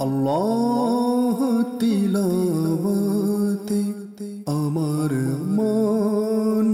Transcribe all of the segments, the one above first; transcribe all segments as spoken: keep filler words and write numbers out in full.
আল্লাহ তিলাওয়াতে আমার মন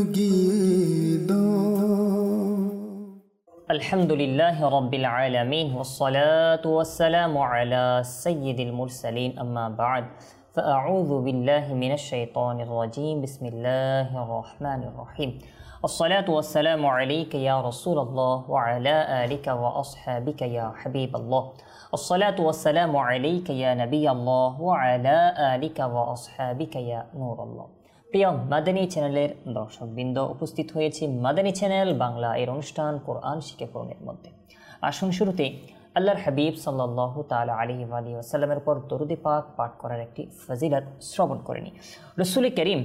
লাগিয়ে দাও। আলহামদুলিল্লাহি রাব্বিল আলামিন ওয়াসসালাতু ওয়াসসালামু আলা সাইয়্যিদিল মুরসালিন আম্মা বা'দ فأعوذ بالله من الشيطان الرجيم بسم الله الرحمن الرحيم الصلاة والسلام عليك يا رسول الله وعلى آلك وأصحابك يا حبيب الله الصلاة والسلام عليك يا نبي الله وعلى آلك وأصحابك يا نور الله প্রিয় মাদানী চ্যানেলের দর্শকবৃন্দ, উপস্থিত হয়েছে মাদানী চ্যানেল বাংলা এর অনুষ্ঠান কোরআন শিখে পড়নের মধ্যে। আসুন শুরুতে আল্লাহর হাবিব সাল্লাল্লাহু তাআলা আলাইহি ওয়া আলিহি ওয়াসাল্লামের উপর দরুদ পাক পাঠ করার একটি ফজিলত শ্রবণ করে নিই। রাসূল করিম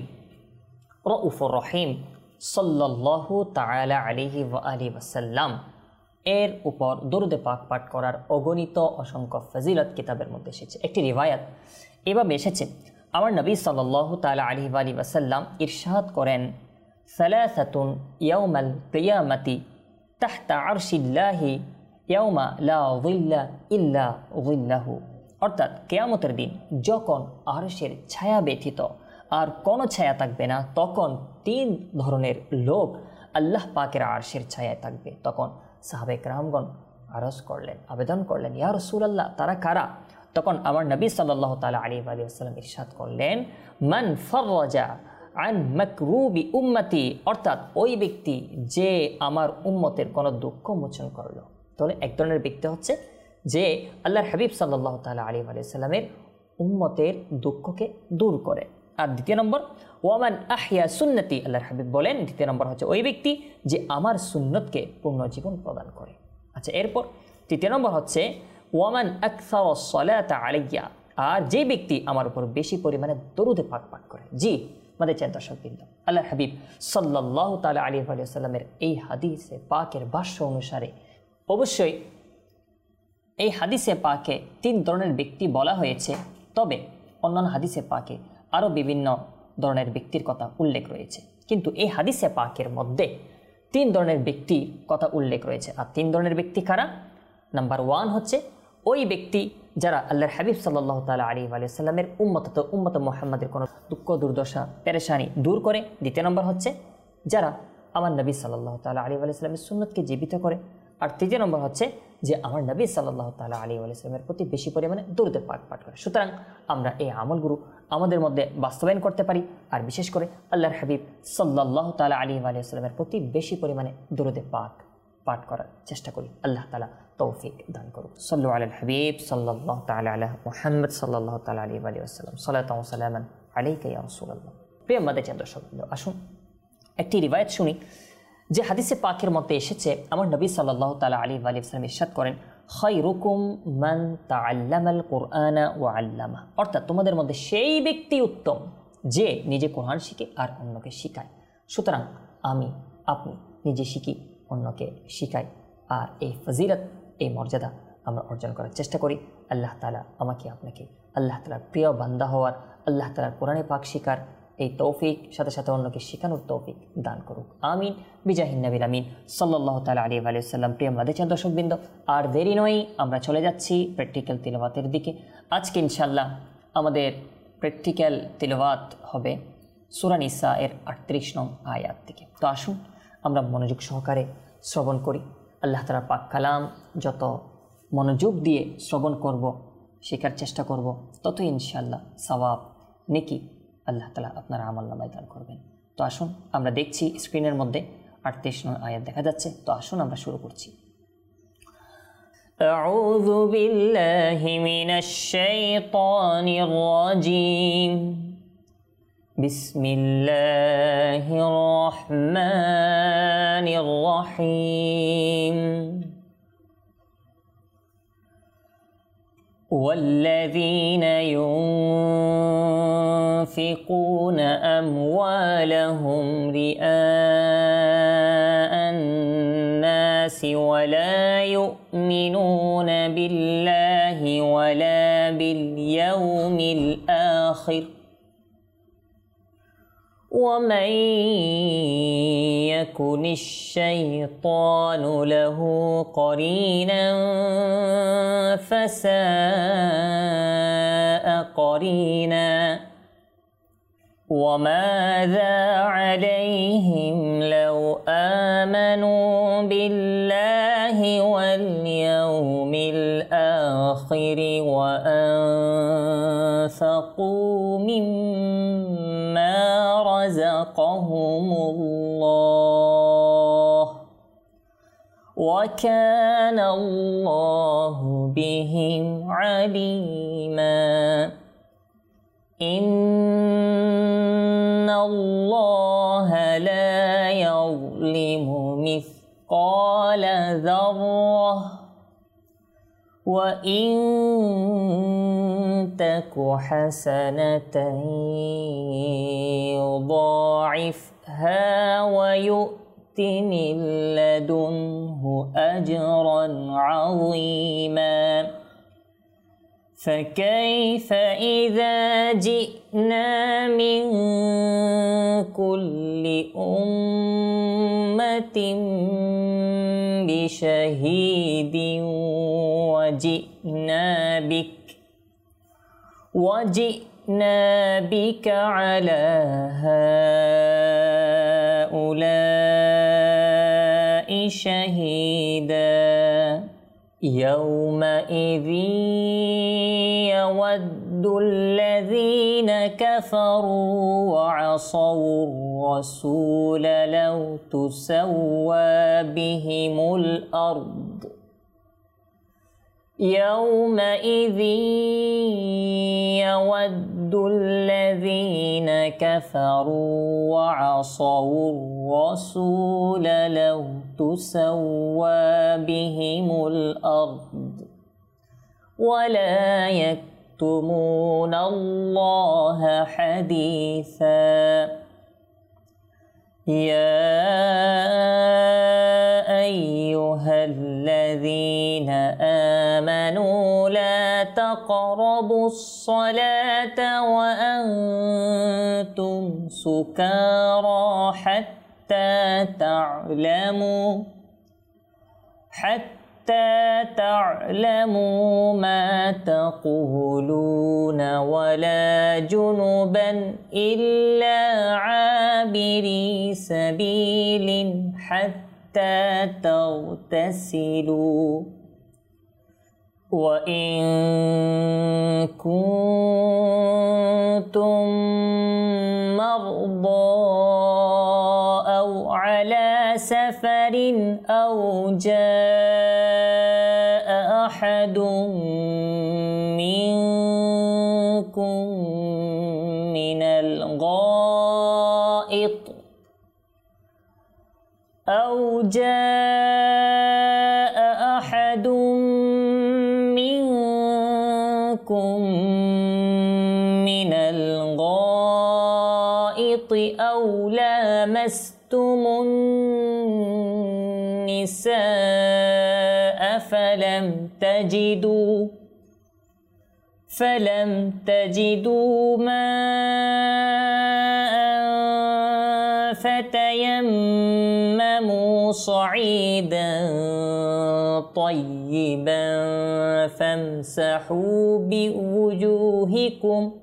রাউফুর রহিম সাল্লাল্লাহু তাআলা আলাইহি ওয়া আলিহি ওয়াসাল্লাম এর উপর দরুদ পাক পাঠ করার অগণিত অসংখ্য ফজিলত কিতাবের মধ্যে এসেছে। একটি রিওয়ায়াত এভাবে এসেছে, আমার নবী সাল্লাল্লাহু তাআলা আলাইহি ওয়া আলিহি ওয়াসাল্লাম ইরশাদ করেন, সালাসাতুন ইয়াউমাল কিয়ামাতি তাহতা আরশিল্লাহি ইয়াউমা লা যিল্লা ইল্লা যিল্লাহু। অর্থাৎ কিয়ামতের দিন যখন আরশের ছায়া ব্যতীত আর কোনো ছায়া থাকবে না, তখন তিন ধরনের লোক আল্লাহ পাকের আরশের ছায়ায় থাকবে। তখন সাহাবে কেরামগণ আরজ করলেন, আবেদন করলেন, ইয়া রাসূলুল্লাহ, তারা কারা? তখন আমার নবী সাল্লাল্লাহু তাআলা আলাইহি ওয়া সাল্লাম ইরশাদ করলেন, মান ফাররাজা আন মাকরুবি উম্মতি, অর্থাৎ ওই ব্যক্তি যে আমার উম্মতের কোনো দুঃখ মোচন করলো। তাহলে এক ধরনের ব্যক্তি হচ্ছে যে আল্লাহর হাবিব সাল্লাল্লাহু তাআলা আলাইহি ওয়া সাল্লামের উম্মতের দুঃখকে দূর করে। আর দ্বিতীয় নম্বর, ওয়ামান আহইয়া সুন্নতি, আল্লাহর হাবিব বলেন দ্বিতীয় নম্বর হচ্ছে ওই ব্যক্তি যে আমার সুন্নতকে পূর্ণ জীবন প্রদান করে। আচ্ছা, এরপর তৃতীয় নম্বর হচ্ছে ওয়ামান আকসারা সলাতা আলাইয়া, আর যে ব্যক্তি আমার উপর বেশি পরিমাণে দরুদে পাক পাঠ করে। জি আমাদের চেন দর্শকবৃন্দ, আল্লাহর হাবিব সাল্লাল্লাহু তাআলা আলাইহি ওয়া সাল্লামের এই হাদিসে পাকের ভাষ্য অনুসারে অবশ্যই এই হাদিসে পাকে তিন ধরনের ব্যক্তি বলা হয়েছে, তবে অন্যান্য হাদিসে পাকে আরও বিভিন্ন ধরনের ব্যক্তির কথা উল্লেখ রয়েছে, কিন্তু এই হাদিসে পাকের মধ্যে তিন ধরনের ব্যক্তির কথা উল্লেখ রয়েছে। আর তিন ধরনের ব্যক্তি কারা? নাম্বার ওয়ান হচ্ছে ওই ব্যক্তি যারা আল্লাহর হাবিব সাল্লাল্লাহু তাআলা আলাইহি ওয়া সাল্লামের উম্মত উম্মত মুহাম্মাদের কোনো দুঃখ দুর্দশা পেরেশানি দূর করে। দ্বিতীয় নম্বর হচ্ছে যারা আমার নবী সাল্লাল্লাহু তাআলা আলাইহি ওয়া সাল্লামের সুন্নতকে জীবিত করে। আর তৃতীয় নম্বর হচ্ছে যে আমার নবী সাল্লাল্লাহু তাআলা আলাইহি ওয়া সাল্লামের প্রতি বেশি পরিমাণে দরুদ পাক পাঠ করে। সুতরাং আমরা এই আমলগুলো আমাদের মধ্যে বাস্তবায়ন করতে পারি, আর বিশেষ করে আল্লাহর হাবিব সাল্লাল্লাহু তাআলা আলাইহি ওয়া সাল্লামের প্রতি বেশি পরিমাণে দরুদ পাক পাঠ করার চেষ্টা করি। আল্লাহ তাআলা তৌফিক দান করুন। সাল্লু আলাল হাবিব সাল্লাল্লাহু তাআলা আলা মুহাম্মদ সাল্লাল্লাহু তাআলা আলাইহি ওয়া সাল্লাম। সালাতাও ওয়া সালামান আলাইকা ইয়া রাসূলুল্লাহ। প্রিয় মাদানী দর্শকবৃন্দ, আসুন একটি রিওয়ায়াত শুনি যে হাদিসে পাকের মধ্যে এসেছে, আমার নবী সাল্লাল্লাহু তাআলা আলাইহি ওয়া সাল্লাম ইরশাদ করেন, খায়রুকুম মান তাআল্লামাল কুরআনা ওয়া আল্লামা, অর্থাৎ তোমাদের মধ্যে সেই ব্যক্তি উত্তম যে নিজে কোরআন শিখে আর অন্যকে শিখায়। সুতরাং আমি আপনি নিজে শিখি, অন্যকে শিখাই, আর এই ফজিলত এই মর্যাদা আমরা অর্জন করার চেষ্টা করি। আল্লাহ তাআলা আমাকে আপনাকে আল্লাহ তাআলার প্রিয় বান্দা হওয়ার, আল্লাহ তাআলার কোরআনে পাক শিখার এই তৌফিক, সাথে সাথে অন্যকে শেখানোর তৌফিক দান করুক, আমিন বিজাহিন নবিল আমিন সাল্লাল্লাহু তাআলা আলাইহি ওয়া সাল্লাম। প্রিয় মাদানী দর্শকবৃন্দ, আর দেরি নয়, আমরা চলে যাচ্ছি প্র্যাকটিক্যাল তিলাওয়াতের দিকে। আজকে ইনশাআল্লাহ আমাদের প্র্যাকটিক্যাল তিলাওয়াত হবে সূরা নিসা এর আটত্রিশ নং আয়াত থেকে। তো আসুন আমরা মনোযোগ সহকারে শ্রবণ করি। আল্লাহ তাআলার পাক কালাম যত মনোযোগ দিয়ে শ্রবণ করব, শেখার চেষ্টা করব, ততই ইনশাআল্লাহ সওয়াব নেকি আল্লাহ তাআলা আপনার আমলনামায় দান করবেন। তো আসুন আমরা দেখছি স্ক্রিনের মধ্যে আটত্রিশ নং আয়াত দেখা যাচ্ছে। তো আসুন আমরা শুরু করছি। আউযু বিল্লাহি মিনাশ শাইতানির রাজীম, বিসমিল্লাহির রহমানির রহিম। والذين ينفقون أموالهم رئاء الناس ولا يؤمنون بالله ولا باليوم الآخر ومن يكن الشيطان له قرينا فساء قرينا وماذا عليهم لو آمنوا بالله واليوم الآخر وأنفقوا مما رزقهم الله وكان الله بهم عليما إن الله لا يظلم مثقال ذرة وإن تك حسنة يضاعفها ويؤت من لدنه أجرا عظيما فكيف إذا جئنا من كل أمة بشهيد وجئنا بك وجئنا بك على هؤلاء شهيدا يومئذ يود الذين كفروا وعصوا الرسول لو تسوى بهم الأرض يومئذ يود الذين كفروا وعصوا الرسول لو تسوى بهم الأرض ولا يكتمون الله حديثا يا أيها الذين آمنوا لا تقربوا الصلاة وأنتم سكارى حتى تعلموا حتى تعلموا ما تقولون ولا جنبا إلا عابري سبيل حتى تغتسلوا وإن كنتم مرضى أو على سفر أو جاء أحد منكم من الغائط أو جاء أحد منكم من الغائط أو لامستم النساء فلم تجدوا فلم تجدوا ماء فتيمموا صعيدا طيبا فامسحوا بوجوهكم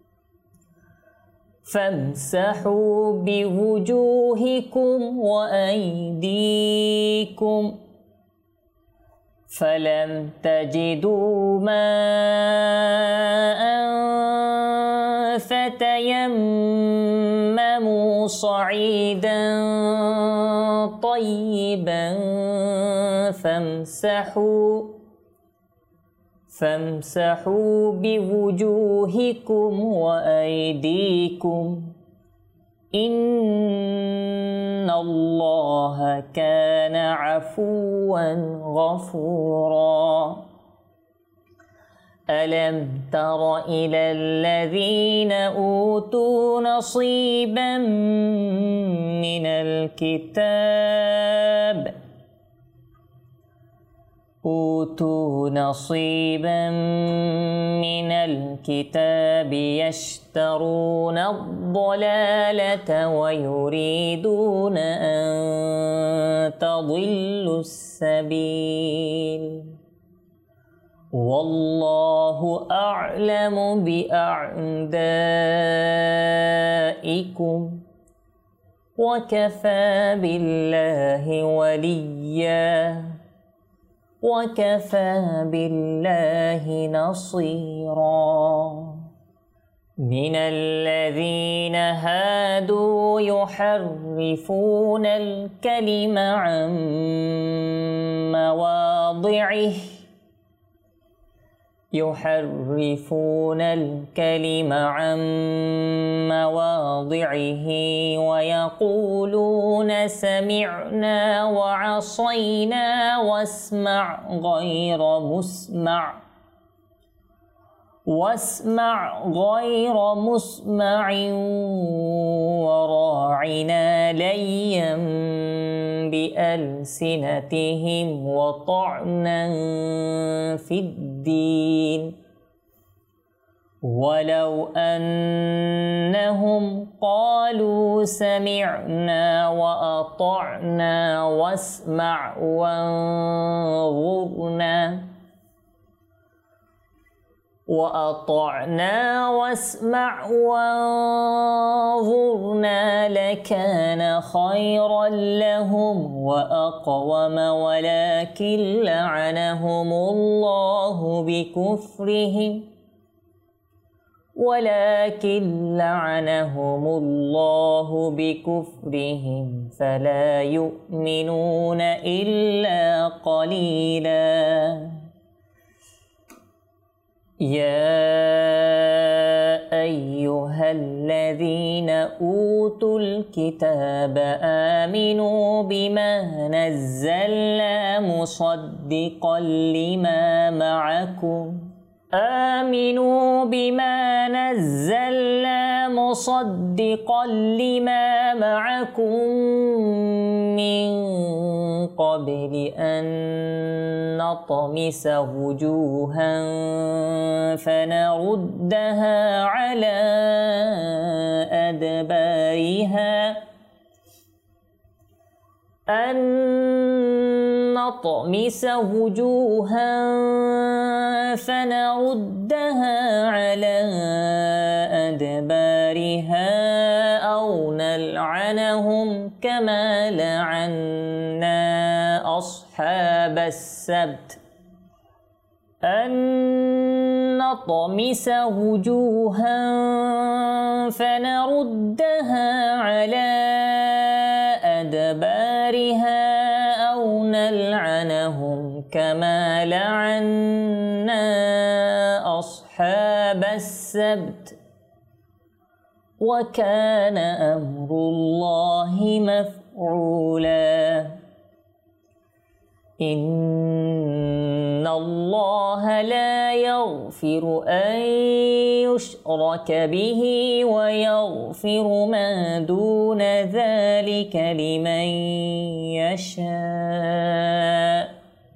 فامسحوا بوجوهكم وأيديكم فلم تجدوا ماء فتيمموا صعيدا طيبا فامسحوا فامسحوا بوجوهكم وأيديكم إن الله كان عفوا غفورا ألم تر إلى الذين أوتوا نصيبا من الكتاب أوتوا نصيبا من الكتاب يشترون الضلالة ويريدون أن تضلوا السبيل والله أعلم بأعدائكم وكفى بالله وليا وكفى بالله نصيرا من الذين هادوا يحرفون الكلم عن مواضعه يحرفون الكلم عن مواضعه ويقولون سمعنا وعصينا واسمع غير مسمع واسمع غير مسمع وراعنا ليا بألسنتهم وطعنا في الدين ولو أنهم قالوا سمعنا وأطعنا واسمع وانظرنا وأطعنا واسمع وانظرنا لكان خيرا لهم وأقوم ولكن لعنهم الله بكفرهم ولكن لعنهم الله بكفرهم فلا يؤمنون إلا قليلا يا أيها الذين أوتوا الكتاب آمنوا بما نزلنا مصدقا لما معكم آمنوا بما نزلنا مصدقا لما معكم من قبل أن نطمس وجوها فنردها على أدبارها أن نطمس وجوها فنردها على أدبارها أو نلعنهم كما لعنا أصحاب السبت أن نطمس وجوها فنردها على أدبارها أو نلعنهم كما لعنا أصحاب السبت وكان أمر الله مفعولا إن الله لا يغفر أن يشرك به ويغفر ما دون ذلك لمن يشاء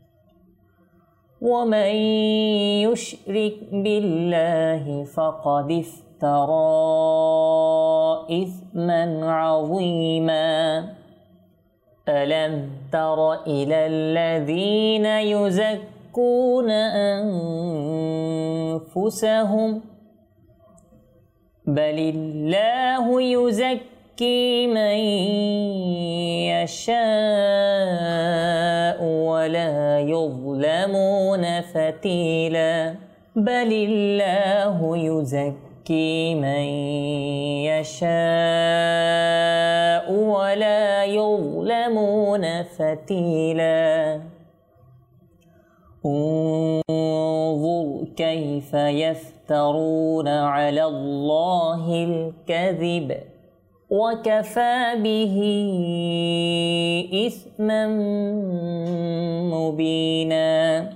ومن يشرك بالله فقد افترى إثما عظيما ألم تر إلى الذين يزكون أنفسهم بل الله يزكي من يشاء ولا يظلمون فتيلا بل الله يزكي من يشاء ولا يظلمون فتيلا انظر كيف يفترون على الله الكذب وكفى به إثما مبينا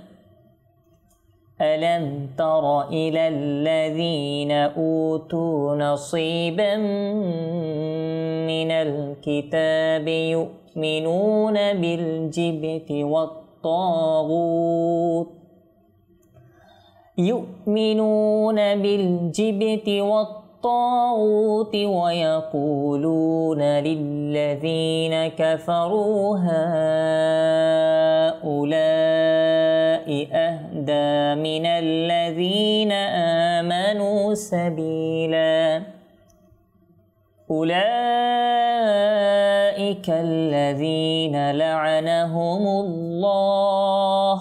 ألم تر إلى الذين أوتوا نصيبا من الكتاب يؤمنون بالجبت والطاغوت يؤمنون بالجبت والطاغوت ويقولون للذين كفروا هؤلاء أهدى من الذين آمنوا سبيلا أولئك الذين لعنهم الله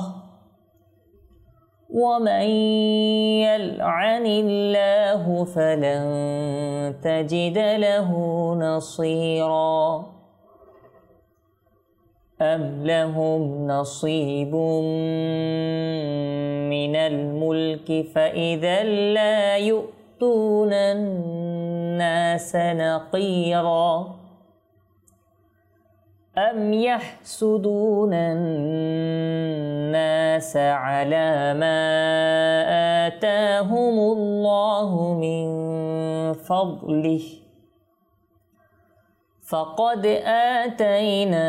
ومن يلعن الله فلن تجد له نصيرا أم لهم نصيب من الملك فإذا لا يؤتون الناس نقيرا أم يحسدون الناس على ما آتاهم الله من فضله فقد آتينا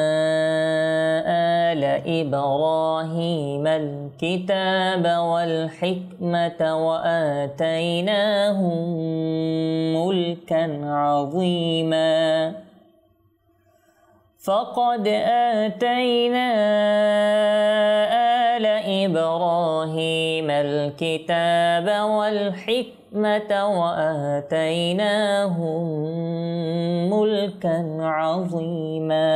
آل إبراهيم الكتاب والحكمة وآتيناهم ملكا عظيما فقد آتينا آل إبراهيم الكتاب والحكمة وآتيناهم ملكا عظيما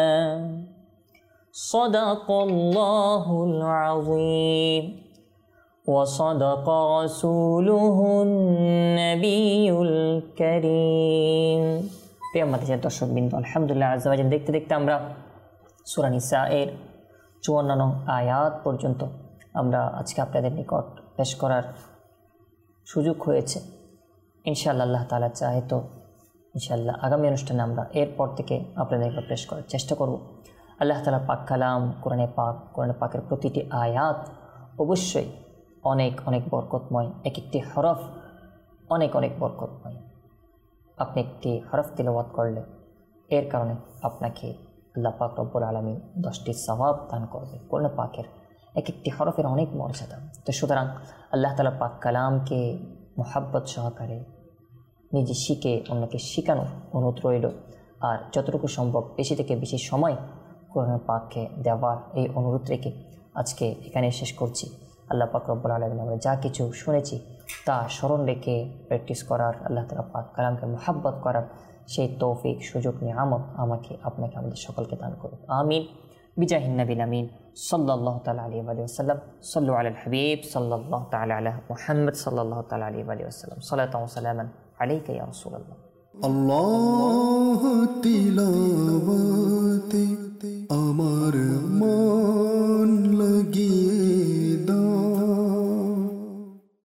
صدق الله العظيم وصدق رسوله النبي الكريم প্রিয় মাতাজির দর্শকবৃন্দ, আলহামদুলিল্লাহ আজ্জা ওয়া জাল্লা দেখতে দেখতে আমরা সূরা নিসা এর চুয়ান্ন নং আয়াত পর্যন্ত আমরা আজকে আপনাদের নিকট পেশ করার সুযোগ হয়েছে। ইনশাআল্লাহ আল্লাহ তাআলা চাহে তো ইনশাআল্লাহ আগামী অনুষ্ঠানে আমরা এরপর থেকে আপনাদের নিকট পেশ করার চেষ্টা করব। আল্লাহ তাআলা পাক কালাম, কোরআনে পাক, কোরআনে পাকের প্রতিটি আয়াত অবশ্যই অনেক অনেক বরকতময়, এক একটি হরফ অনেক অনেক বরকতময়। আপনি একটি হরফ তিলাওয়াত করলে এর কারণে আপনাকে আল্লাহ পাক রব্বুল আলামিন দশটি সওয়াব দান করবে। কোরআন পাকের এক একটি হরফের অনেক মর্যাদা। তো সুতরাং আল্লাহ তাআলা পাক কালামকে মোহাব্বত সহকারে নিজে শিখে অন্যকে শেখানোর অনুরোধ রইল। আর যতটুকু সম্ভব বেশি থেকে বেশি সময় কোরআন পাককে দেওয়ার এই অনুরোধ রেখে আজকে এখানে শেষ করছি। আল্লাহ পাক রব্বুল আলামিন আমরা যা কিছু শুনেছি তা স্মরণ রেখে প্র্যাকটিস করার, আল্লাহ তাআলা পাক কালামকে মোহাব্বত করার সেই তৌফিক, সুযোগ, নিয়ামত আমাকে আপনাকে আমাদের সকলকে দান করুন। আমিন বিজাহিন নবিল আমিন সাল্লাল্লাহু তাআলা আলাইহি ওয়া সাল্লাম। সাল্লু আলাল হাবিব সাল্লাল্লাহু তাআলা আলা মুহাম্মদ সাল্লাল্লাহু তাআলা আলাইহি ওয়া সাল্লাম। সালাতাও ওয়া সালামান আলাইকা ইয়া রাসূলুল্লাহ। আল্লাহ তিলাওয়াতে আমার মান লাগিয়ে